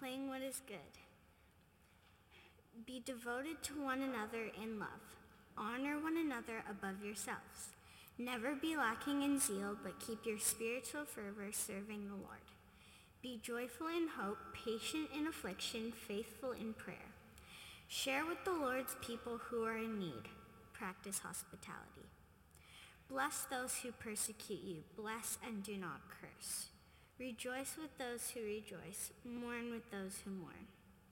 displaying what is good. Be devoted to one another in love. Honor one another above yourselves. Never be lacking in zeal, but keep your spiritual fervor serving the Lord. Be joyful in hope, patient in affliction, faithful in prayer. Share with the Lord's people who are in need. Practice hospitality. Bless those who persecute you. Bless and do not curse. Rejoice with those who rejoice. Mourn with those who mourn.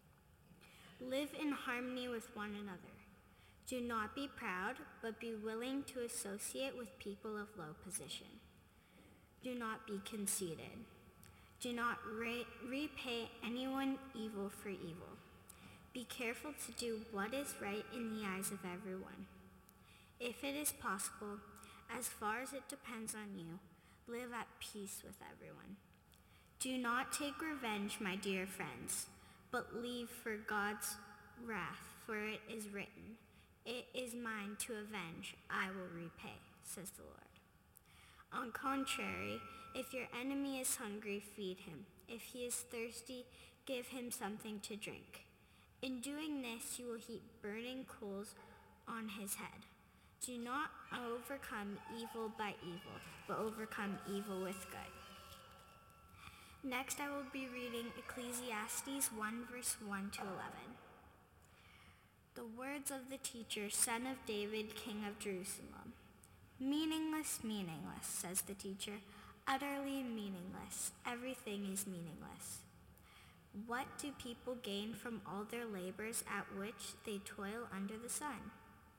Live in harmony with one another. Do not be proud, but be willing to associate with people of low position. Do not be conceited. Do not repay anyone evil for evil. Be careful to do what is right in the eyes of everyone. If it is possible, as far as it depends on you, live at peace with everyone. Do not take revenge, my dear friends, but leave for God's wrath, for it is written, "It is mine to avenge, I will repay," says the Lord. On contrary, if your enemy is hungry, feed him. If he is thirsty, give him something to drink. In doing this, you will heap burning coals on his head. Do not overcome evil by evil, but overcome evil with good. Next, I will be reading Ecclesiastes 1, verse 1 to 11. The words of the teacher, son of David, king of Jerusalem. Meaningless, meaningless, says the teacher. Utterly meaningless. Everything is meaningless. What do people gain from all their labors at which they toil under the sun?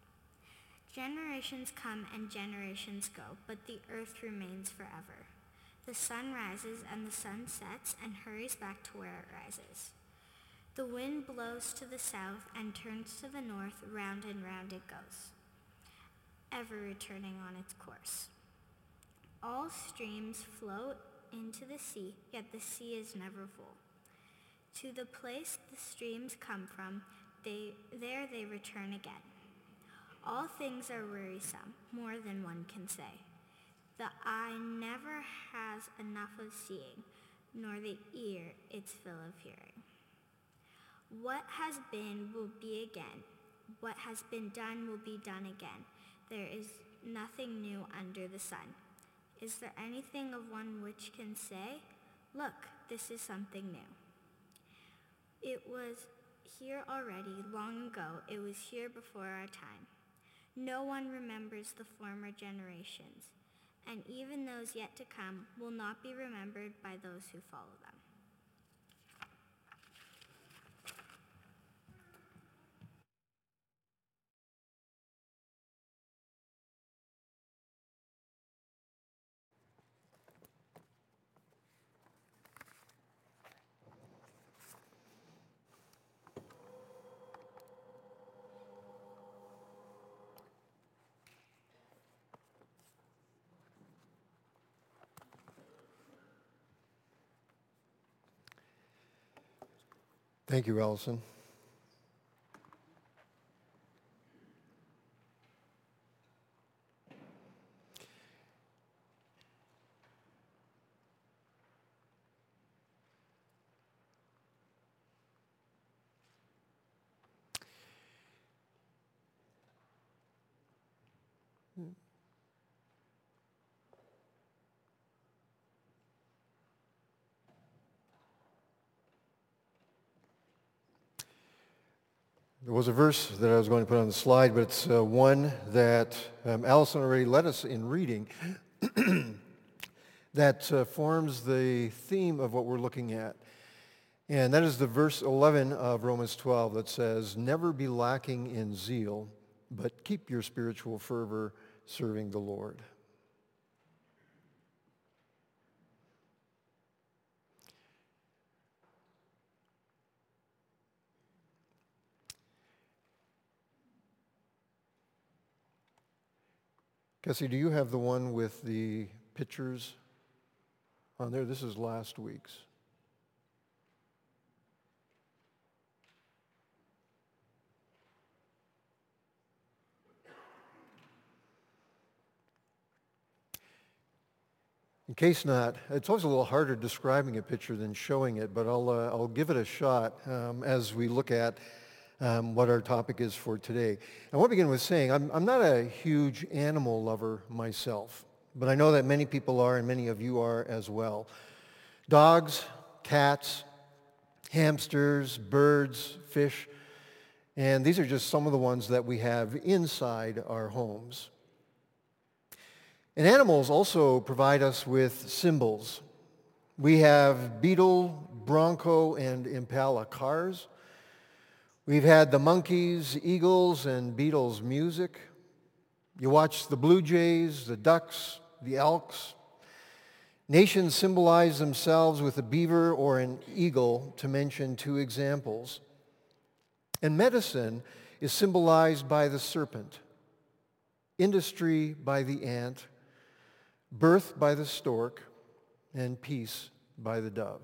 Generations come and generations go, but the earth remains forever. The sun rises and the sun sets and hurries back to where it rises. The wind blows to the south and turns to the north, round and round it goes, ever returning on its course. All streams flow into the sea, yet the sea is never full. To the place the streams come from, there they return again. All things are wearisome, more than one can say. The eye never has enough of seeing, nor the ear its fill of hearing. What has been will be again. What has been done will be done again. There is nothing new under the sun. Is there anything of one which can say, "Look, this is something new"? It was here already, long ago. It was here before our time. No one remembers the former generations, and even those yet to come will not be remembered by those who follow them. Thank you, Allison. There was a verse that I was going to put on the slide, but it's one that Allison already led us in reading that forms the theme of what we're looking at. And that is the verse 11 of Romans 12 that says, "Never be lacking in zeal, but keep your spiritual fervor serving the Lord." Cassie, do you have the one with the pictures on there? This is last week's. In case not, it's always a little harder describing a picture than showing it, but I'll give it a shot as we look at what our topic is for today. I want to begin with saying I'm not a huge animal lover myself, but I know that many people are and many of you are as well. Dogs, cats, hamsters, birds, fish, and these are just some of the ones that we have inside our homes. And animals also provide us with symbols. We have Beetle, Bronco, and Impala cars. We've had the monkeys, eagles, and Beatles music. You watch the blue jays, the ducks, the elks. Nations symbolize themselves with a beaver or an eagle, to mention two examples. And medicine is symbolized by the serpent, industry by the ant, birth by the stork, and peace by the dove.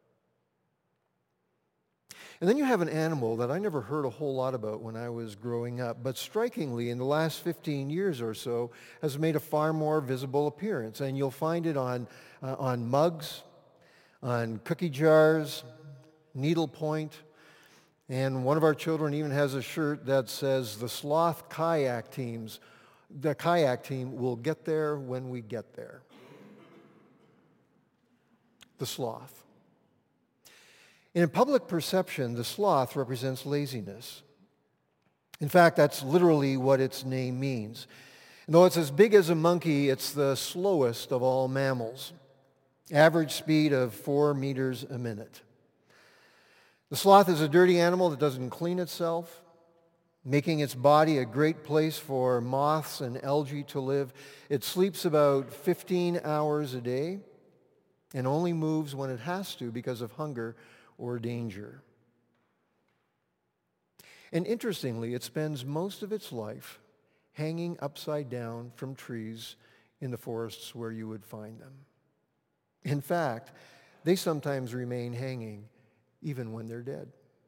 And then you have an animal that I never heard a whole lot about when I was growing up, but strikingly in the last 15 years or so has made a far more visible appearance. And you'll find it on mugs, on cookie jars, needlepoint, and one of our children even has a shirt that says the sloth kayak teams. The kayak team will get there when we get there. The sloth. In public perception, the sloth represents laziness. In fact, that's literally what its name means. And though it's as big as a monkey, it's the slowest of all mammals. Average speed of 4 meters a minute. The sloth is a dirty animal that doesn't clean itself, making its body a great place for moths and algae to live. It sleeps about 15 hours a day and only moves when it has to because of hunger or danger. And interestingly, it spends most of its life hanging upside down from trees in the forests where you would find them. In fact, they sometimes remain hanging even when they're dead.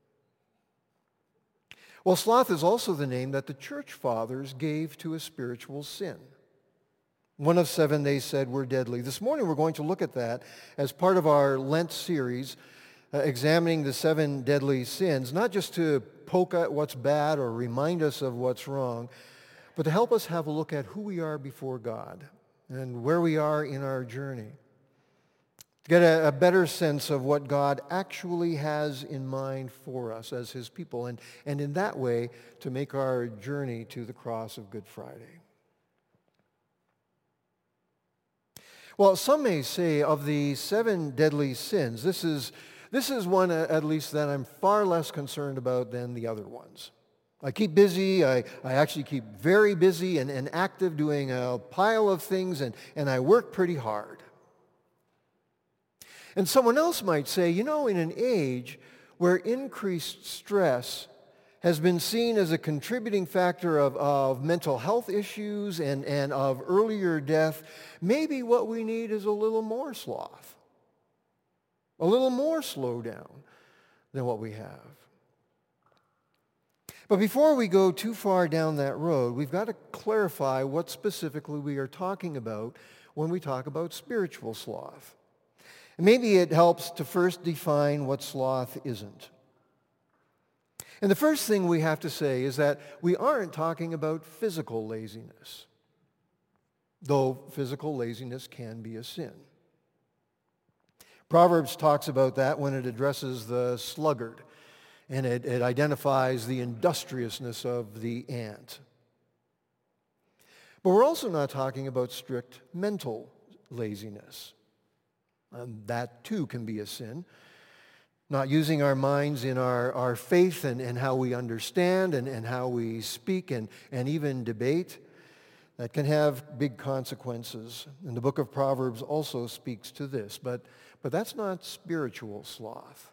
Well, sloth is also the name that the church fathers gave to a spiritual sin. One of 7 they said were deadly. This morning we're going to look at that as part of our Lent series, examining the 7 deadly sins, not just to poke at what's bad or remind us of what's wrong, but to help us have a look at who we are before God and where we are in our journey. To get a better sense of what God actually has in mind for us as his people, and in that way to make our journey to the cross of Good Friday. Well, some may say of the 7 deadly sins, this is one at least that I'm far less concerned about than the other ones. I keep busy, I actually keep very busy and active doing a pile of things, and I work pretty hard. And someone else might say, in an age where increased stress has been seen as a contributing factor of mental health issues and of earlier death, maybe what we need is a little more sloth, a little more slow down than what we have. But before we go too far down that road, we've got to clarify what specifically we are talking about when we talk about spiritual sloth. Maybe it helps to first define what sloth isn't. And the first thing we have to say is that we aren't talking about physical laziness, though physical laziness can be a sin. Proverbs talks about that when it addresses the sluggard, and it identifies the industriousness of the ant. But we're also not talking about strict mental laziness. That too can be a sin. Not using our minds in our faith and how we understand and how we speak and even debate, that can have big consequences. And the book of Proverbs also speaks to this, but that's not spiritual sloth.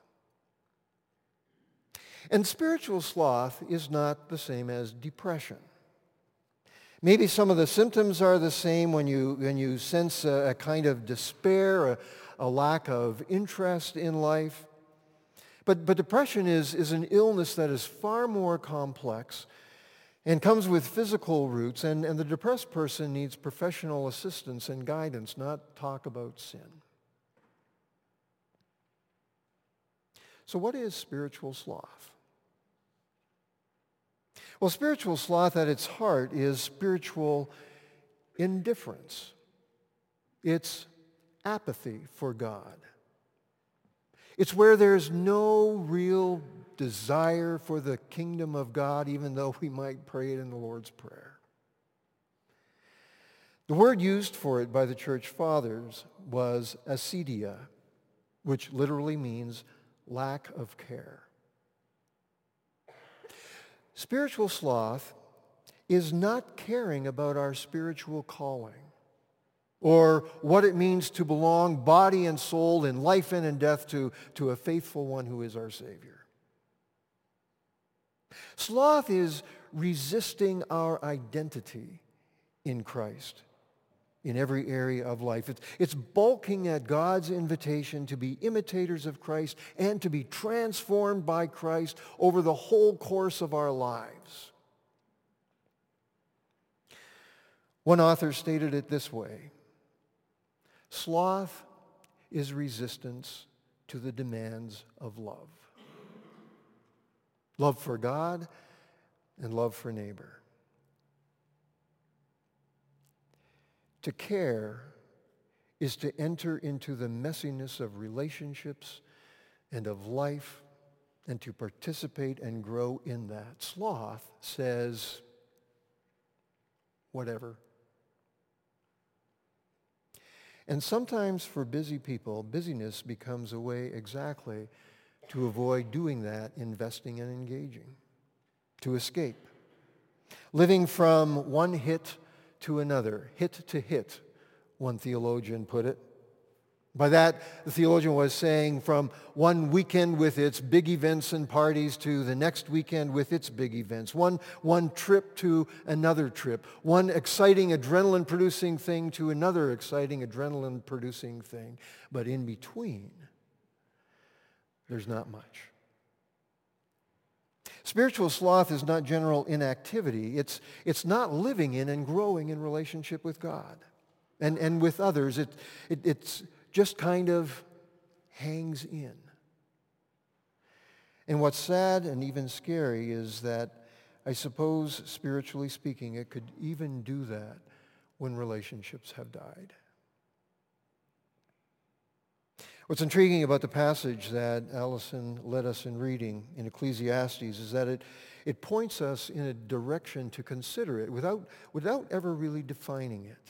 And spiritual sloth is not the same as depression. Maybe some of the symptoms are the same when you sense a kind of despair, a lack of interest in life. But depression is an illness that is far more complex and comes with physical roots, and the depressed person needs professional assistance and guidance, not talk about sin. So what is spiritual sloth? Well, spiritual sloth at its heart is spiritual indifference. It's apathy for God. It's where there's no real desire for the kingdom of God, even though we might pray it in the Lord's Prayer. The word used for it by the church fathers was acedia, which literally means lack of care. Spiritual sloth is not caring about our spiritual calling or what it means to belong body and soul in life and in death to a faithful one who is our Savior. Sloth is resisting our identity in Christ in every area of life. It's balking at God's invitation to be imitators of Christ and to be transformed by Christ over the whole course of our lives. One author stated it this way: sloth is resistance to the demands of love. Love for God and love for neighbor. To care is to enter into the messiness of relationships and of life and to participate and grow in that. Sloth says, whatever. And sometimes for busy people, busyness becomes a way exactly to avoid doing that, investing and engaging, to escape. Living from one hit to another, hit to hit, one theologian put it. By that, the theologian was saying from one weekend with its big events and parties to the next weekend with its big events. One trip to another trip. One exciting adrenaline-producing thing to another exciting adrenaline-producing thing. But in between, there's not much. Spiritual sloth is not general inactivity. It's not living in and growing in relationship with God and with others. It's just kind of hangs in. And what's sad and even scary is that I suppose, spiritually speaking, it could even do that when relationships have died. What's intriguing about the passage that Allison led us in reading in Ecclesiastes is that it points us in a direction to consider it without ever really defining it.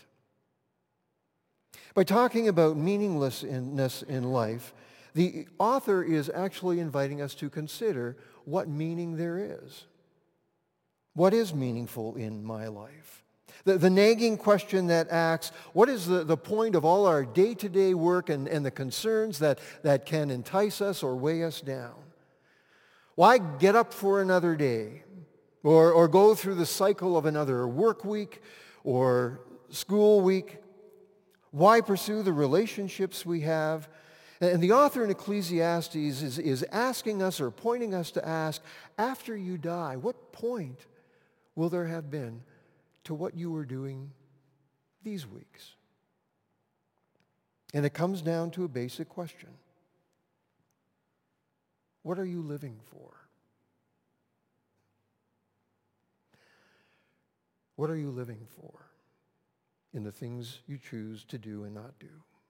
By talking about meaninglessness in life, the author is actually inviting us to consider what meaning there is. What is meaningful in my life? The nagging question that asks, what is the point of all our day-to-day work and the concerns that can entice us or weigh us down? Why get up for another day or go through the cycle of another work week or school week? Why pursue the relationships we have? And the author in Ecclesiastes is asking us or pointing us to ask, after you die, what point will there have been to what you were doing these weeks? And it comes down to a basic question. What are you living for? What are you living for in the things you choose to do and not do?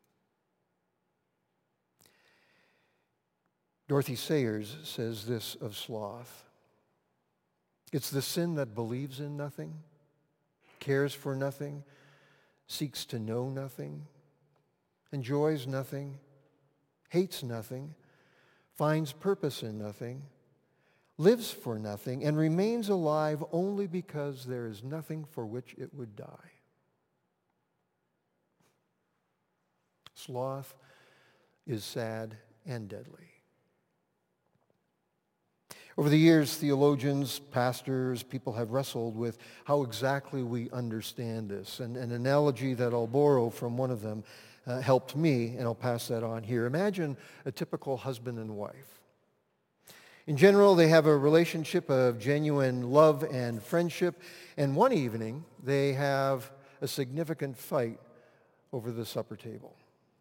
Dorothy Sayers says this of sloth: it's the sin that believes in nothing, cares for nothing, seeks to know nothing, enjoys nothing, hates nothing, finds purpose in nothing, lives for nothing, and remains alive only because there is nothing for which it would die. Sloth is sad and deadly. Over the years, theologians, pastors, people have wrestled with how exactly we understand this. And an analogy that I'll borrow from one of them helped me, and I'll pass that on here. Imagine a typical husband and wife. In general, they have a relationship of genuine love and friendship, and one evening they have a significant fight over the supper table.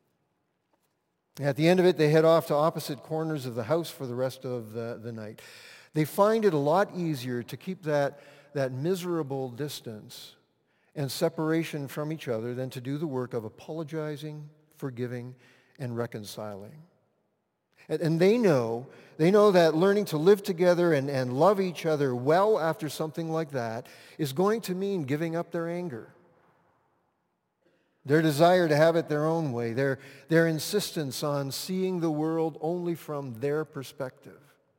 At the end of it, they head off to opposite corners of the house for the rest of the night. They find it a lot easier to keep that miserable distance and separation from each other than to do the work of apologizing, forgiving, and reconciling. And they know that learning to live together and love each other well after something like that is going to mean giving up their anger, their desire to have it their own way, their insistence on seeing the world only from their perspective.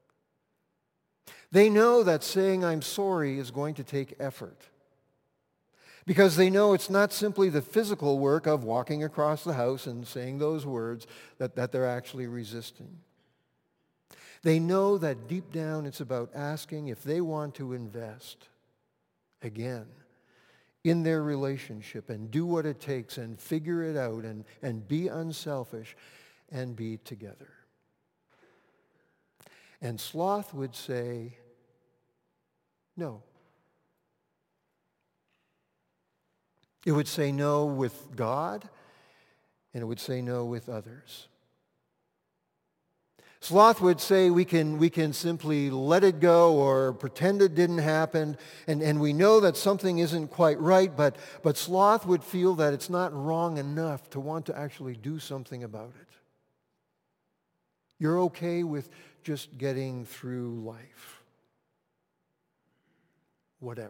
They know that saying I'm sorry is going to take effort, because they know it's not simply the physical work of walking across the house and saying those words that they're actually resisting. They know that deep down it's about asking if they want to invest again in their relationship and do what it takes and figure it out and be unselfish and be together. And sloth would say, no. It would say no with God, and it would say no with others. Sloth would say we can simply let it go or pretend it didn't happen, and we know that something isn't quite right, but sloth would feel that it's not wrong enough to want to actually do something about it. You're okay with just getting through life. Whatever.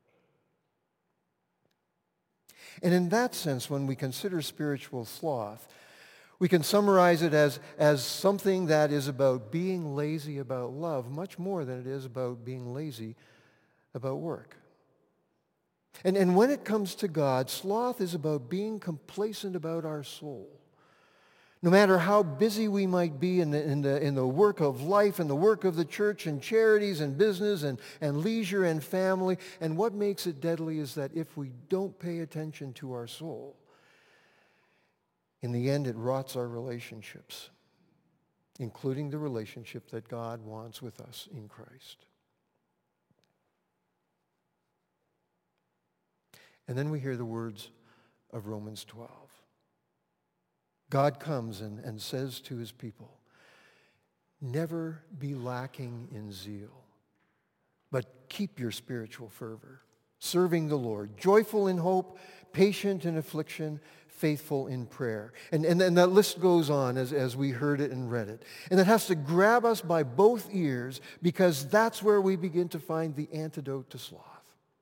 And in that sense, when we consider spiritual sloth, we can summarize it as something that is about being lazy about love much more than it is about being lazy about work. And when it comes to God, sloth is about being complacent about our soul. No matter how busy we might be in the work of life and the work of the church and charities and business and leisure and family, and what makes it deadly is that if we don't pay attention to our soul, in the end it rots our relationships, including the relationship that God wants with us in Christ. And then we hear the words of Romans 12. God comes and says to his people, never be lacking in zeal, but keep your spiritual fervor, serving the Lord, joyful in hope, patient in affliction, faithful in prayer. And that list goes on as we heard it and read it. And it has to grab us by both ears, because that's where we begin to find the antidote to sloth.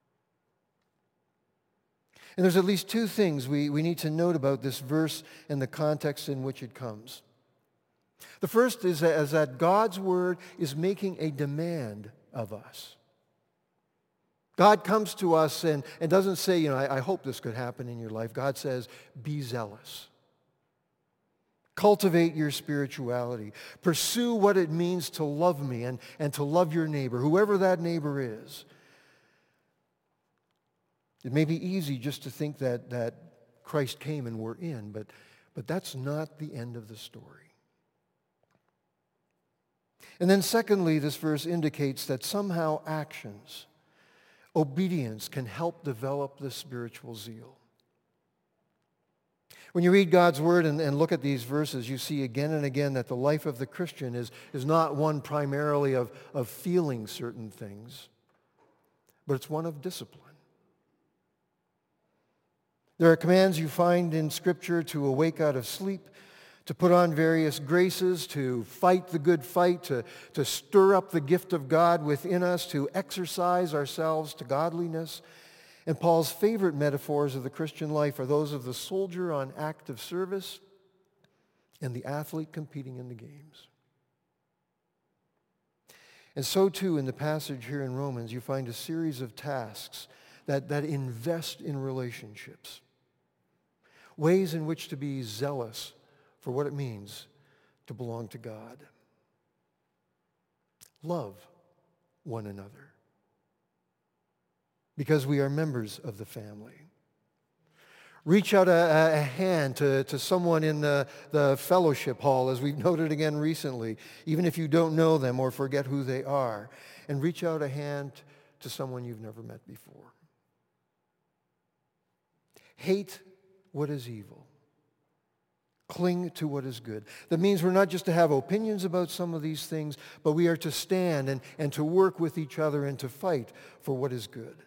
And there's at least two things we need to note about this verse and the context in which it comes. The first is that God's word is making a demand of us. God comes to us and doesn't say, I hope this could happen in your life. God says, be zealous. Cultivate your spirituality. Pursue what it means to love me and to love your neighbor, whoever that neighbor is. It may be easy just to think that Christ came and we're in, but that's not the end of the story. And then secondly, this verse indicates that somehow actions, obedience, can help develop the spiritual zeal. When you read God's word and look at these verses, you see again and again that the life of the Christian is not one primarily of feeling certain things, but it's one of discipline. There are commands you find in Scripture to awake out of sleep, to put on various graces, to fight the good fight, to stir up the gift of God within us, to exercise ourselves to godliness. And Paul's favorite metaphors of the Christian life are those of the soldier on active service and the athlete competing in the games. And so too in the passage here in Romans, you find a series of tasks that invest in relationships. Ways in which to be zealous for what it means to belong to God. Love one another, because we are members of the family. Reach out a hand to someone in the fellowship hall, as we've noted again recently, even if you don't know them or forget who they are. And reach out a hand to someone you've never met before. Hate what is evil. Cling to what is good. That means we're not just to have opinions about some of these things, but we are to stand and to work with each other and to fight for what is good.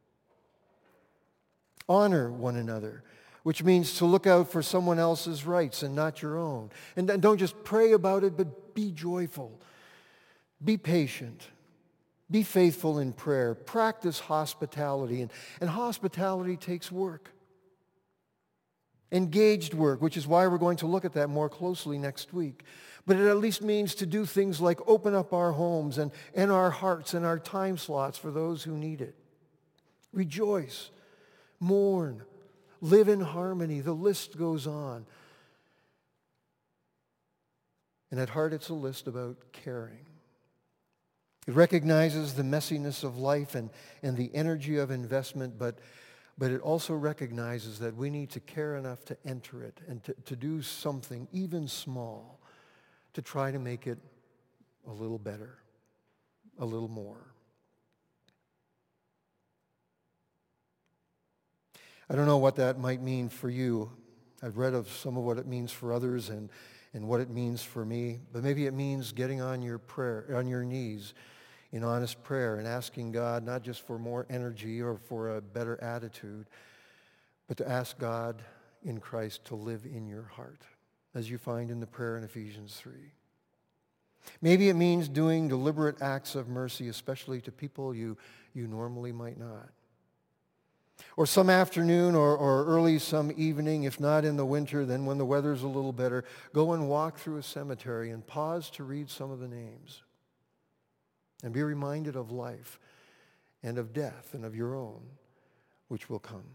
Honor one another, which means to look out for someone else's rights and not your own. And don't just pray about it, but be joyful. Be patient. Be faithful in prayer. Practice hospitality. And hospitality takes work. Engaged work, which is why we're going to look at that more closely next week. But it at least means to do things like open up our homes and our hearts and our time slots for those who need it. Rejoice. Mourn. Live in harmony. The list goes on. And at heart, it's a list about caring. It recognizes the messiness of life and the energy of investment, but it also recognizes that we need to care enough to enter it and to do something, even small, to try to make it a little better, a little more. I don't know what that might mean for you. I've read of some of what it means for others and what it means for me, but maybe it means getting on your knees in honest prayer and asking God not just for more energy or for a better attitude, but to ask God in Christ to live in your heart, as you find in the prayer in Ephesians 3. Maybe it means doing deliberate acts of mercy, especially to people you normally might not. Or some afternoon or early some evening, if not in the winter, then when the weather's a little better, go and walk through a cemetery and pause to read some of the names. And be reminded of life and of death and of your own, which will come.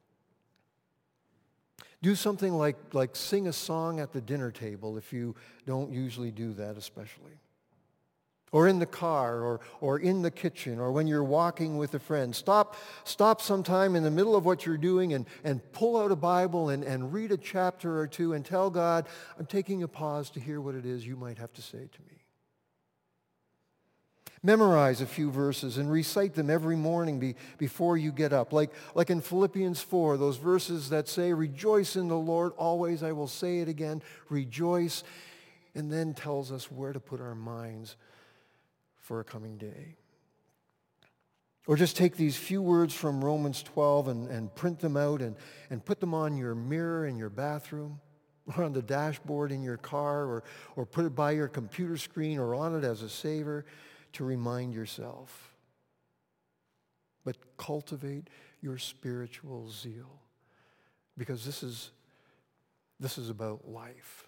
Do something like sing a song at the dinner table if you don't usually do that especially. Or in the car or in the kitchen or when you're walking with a friend. Stop sometime in the middle of what you're doing and pull out a Bible and read a chapter or two and tell God, I'm taking a pause to hear what it is you might have to say to me. Memorize a few verses and recite them every morning before you get up. Like in Philippians 4, those verses that say, rejoice in the Lord always. I will say it again, rejoice. And then tells us where to put our minds for a coming day. Or just take these few words from Romans 12 and print them out and put them on your mirror in your bathroom or on the dashboard in your car or put it by your computer screen or on it as a saver to remind yourself. But cultivate your spiritual zeal because this is about life.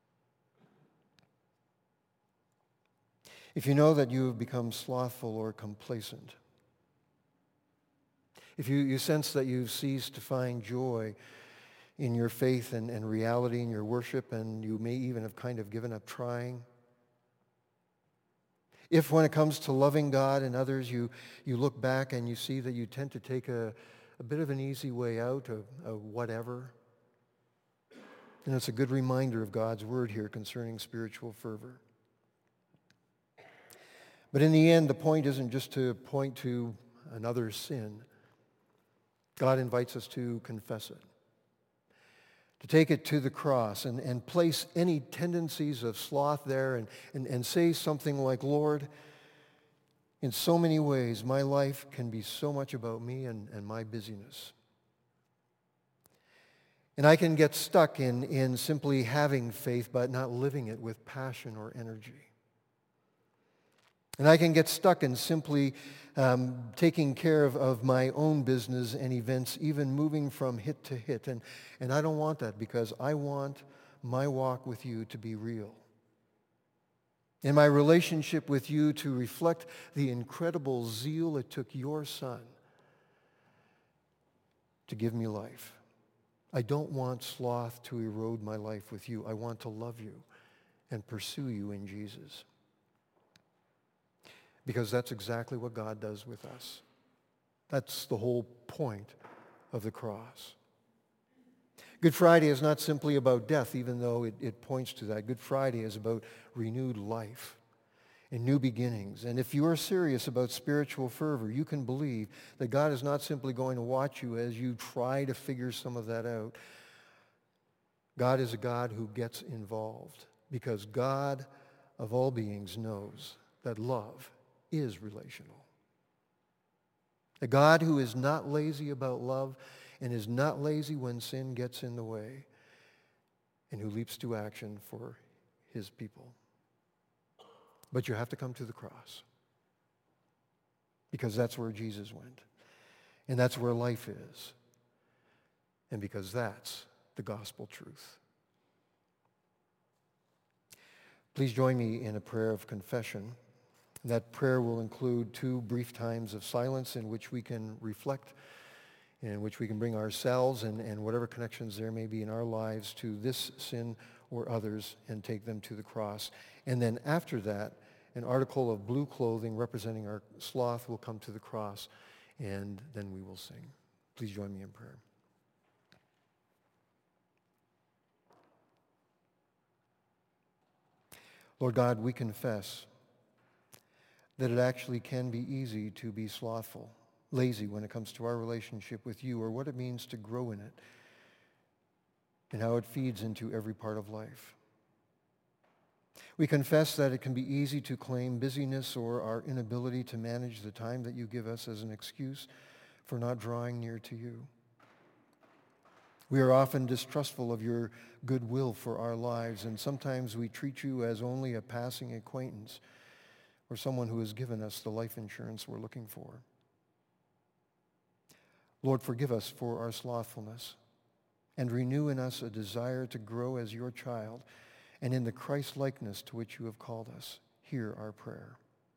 If you know that you have become slothful or complacent, if you sense that you've ceased to find joy in your faith and reality in your worship, and you may even have kind of given up trying, if when it comes to loving God and others, you look back and you see that you tend to take a bit of an easy way out of whatever, then it's a good reminder of God's word here concerning spiritual fervor. But in the end, the point isn't just to point to another sin. God invites us to confess it, to take it to the cross and place any tendencies of sloth there and say something like, Lord, in so many ways, my life can be so much about me and my busyness. And I can get stuck in simply having faith but not living it with passion or energy. And I can get stuck in simply taking care of my own business and events, even moving from hit to hit. And I don't want that because I want my walk with you to be real. And my relationship with you to reflect the incredible zeal it took your Son to give me life. I don't want sloth to erode my life with you. I want to love you and pursue you in Jesus. Because that's exactly what God does with us. That's the whole point of the cross. Good Friday is not simply about death, even though it points to that. Good Friday is about renewed life and new beginnings. And if you are serious about spiritual fervor, you can believe that God is not simply going to watch you as you try to figure some of that out. God is a God who gets involved because God of all beings knows that love is relational. A God who is not lazy about love and is not lazy when sin gets in the way, and who leaps to action for his people. But you have to come to the cross because that's where Jesus went, and that's where life is, and because that's the gospel truth. Please join me in a prayer of confession. That prayer will include 2 brief times of silence in which we can reflect, in which we can bring ourselves and whatever connections there may be in our lives to this sin or others and take them to the cross. And then after that, an article of blue clothing representing our sloth will come to the cross, and then we will sing. Please join me in prayer. Lord God, we confess that it actually can be easy to be slothful, lazy when it comes to our relationship with you, or what it means to grow in it and how it feeds into every part of life. We confess that it can be easy to claim busyness or our inability to manage the time that you give us as an excuse for not drawing near to you. We are often distrustful of your goodwill for our lives, and sometimes we treat you as only a passing acquaintance or someone who has given us the life insurance we're looking for. Lord, forgive us for our slothfulness and renew in us a desire to grow as your child and in the Christ-likeness to which you have called us. Hear our prayer.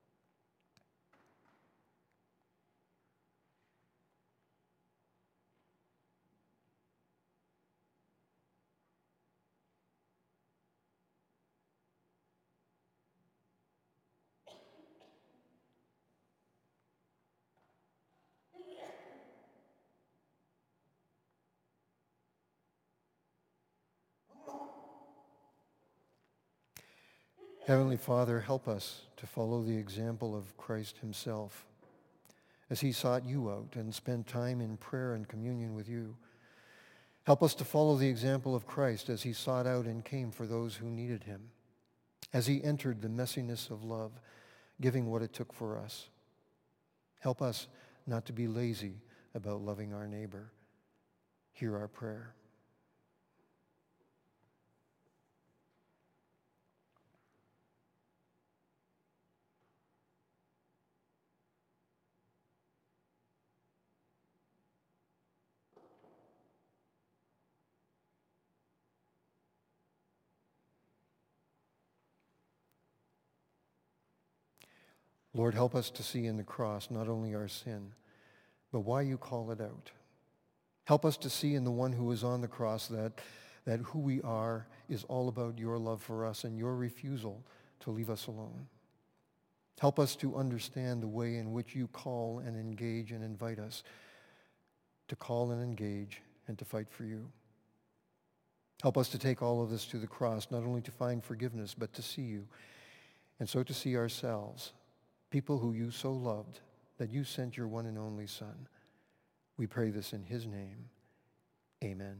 Heavenly Father, help us to follow the example of Christ himself as he sought you out and spent time in prayer and communion with you. Help us to follow the example of Christ as he sought out and came for those who needed him, as he entered the messiness of love, giving what it took for us. Help us not to be lazy about loving our neighbor. Hear our prayer. Lord, help us to see in the cross not only our sin, but why you call it out. Help us to see in the one who was on the cross that who we are is all about your love for us and your refusal to leave us alone. Help us to understand the way in which you call and engage and invite us to call and engage and to fight for you. Help us to take all of this to the cross, not only to find forgiveness, but to see you, and so to see ourselves, people who you so loved that you sent your one and only Son. We pray this in his name. Amen.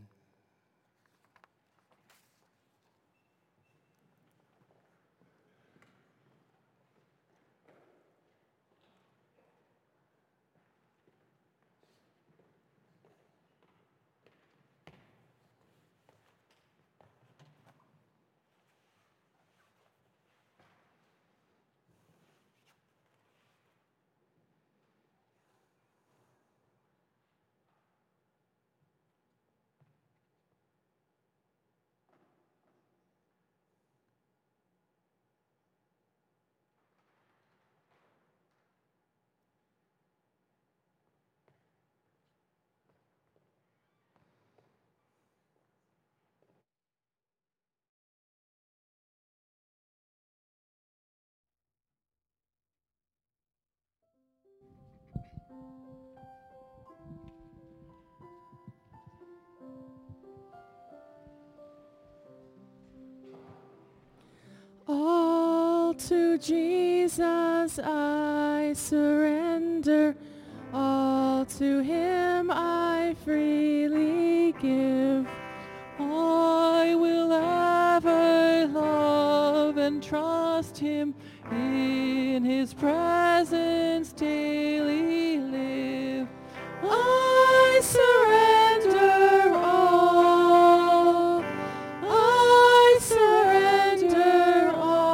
to Jesus I surrender. All to him I freely give. I will ever love and trust him, in his presence daily live. I surrender all. I surrender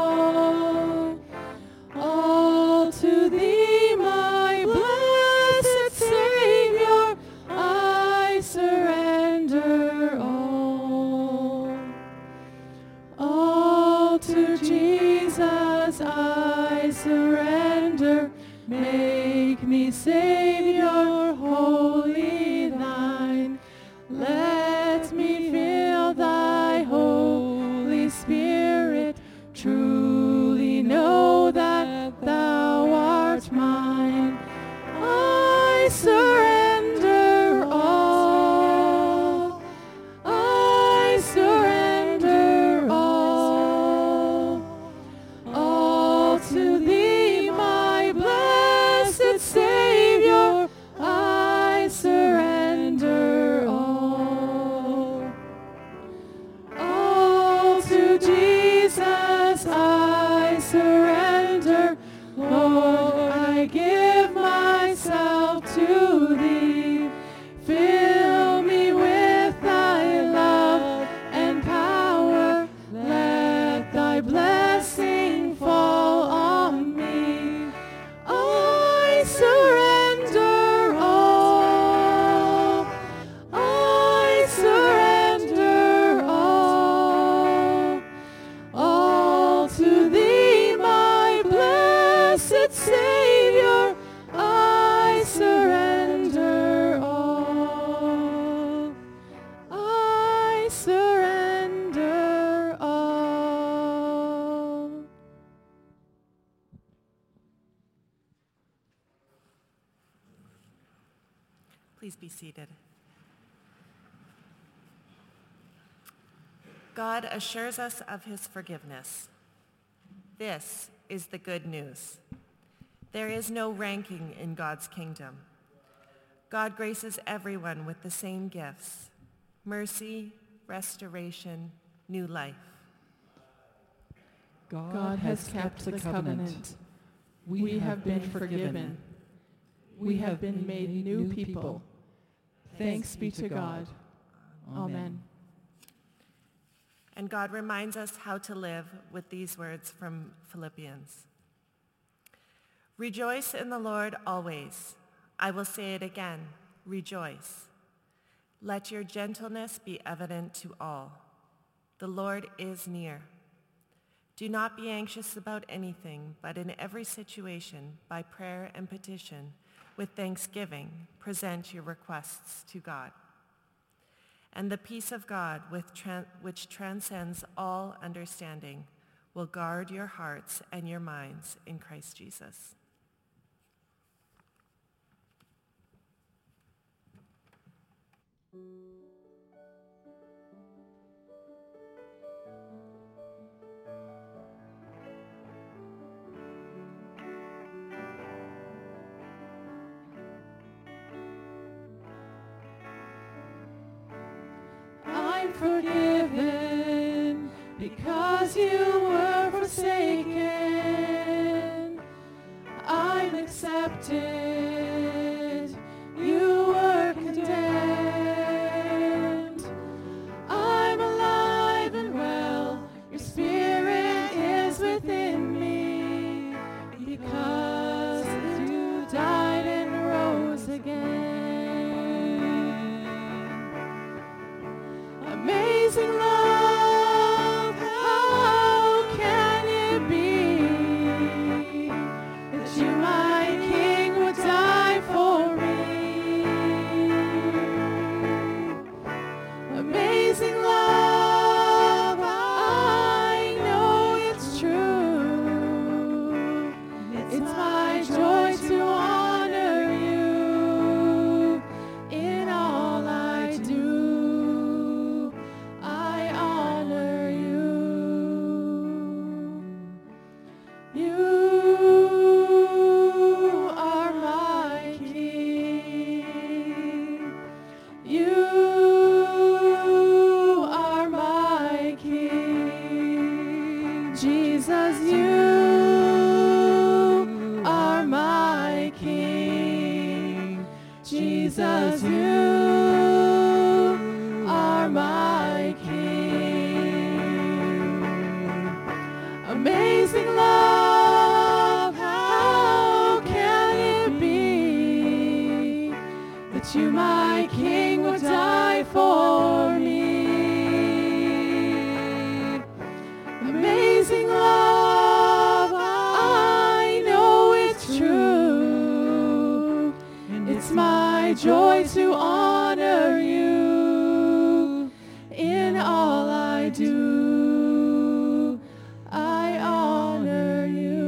all to thee, my blessed Savior. I surrender all to Jesus I surrender. Make me Savior, wholly thine. Let me feel thy Holy Spirit. Truly know that thou art mine. I surrender all. I surrender all to thee, my blessed Savior. I surrender all to Jesus I surrender. Lord, I give myself to thee. Fill me with thy love and power. Let thy blessing fall on me. I surrender all. I surrender all to thee, my blessed Savior. I surrender all. I surrender all. Please be seated. God assures us of his forgiveness. This is the good news. There is no ranking in God's kingdom. God graces everyone with the same gifts: mercy, restoration, new life. God has kept the covenant. We have been forgiven. We have been made new people. Thanks be to God. Amen. And God reminds us how to live with these words from Philippians. Rejoice in the Lord always. I will say it again, rejoice. Let your gentleness be evident to all. The Lord is near. Do not be anxious about anything, but in every situation, by prayer and petition, with thanksgiving, present your requests to God. And the peace of God, which transcends all understanding, will guard your hearts and your minds in Christ Jesus. I'm forgiven because you were forsaken. I'm accepted. You were condemned. I'm alive and well. Your spirit is within me because you died and rose again. Amazing love, how Jesus, you are my King. Amazing love, how can it be that you, my King, would die for me? Amazing love, I know it's true, and it's my joy to honor you in all I do. I honor you.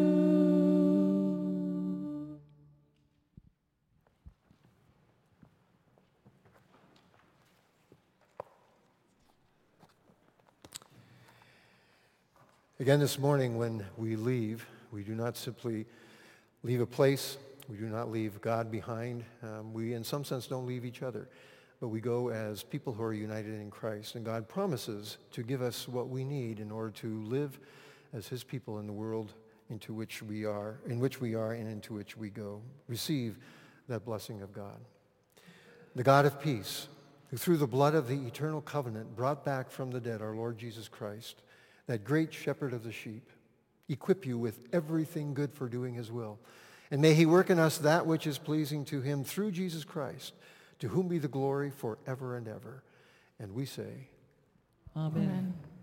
Again this morning when we leave, we do not simply leave a place. We do not leave God behind. We, in some sense, don't leave each other. But we go as people who are united in Christ. And God promises to give us what we need in order to live as his people in the world in which we are, and into which we go. Receive that blessing of God. The God of peace, who through the blood of the eternal covenant brought back from the dead our Lord Jesus Christ, that great shepherd of the sheep, equip you with everything good for doing his will. And may he work in us that which is pleasing to him through Jesus Christ, to whom be the glory forever and ever. And we say, Amen.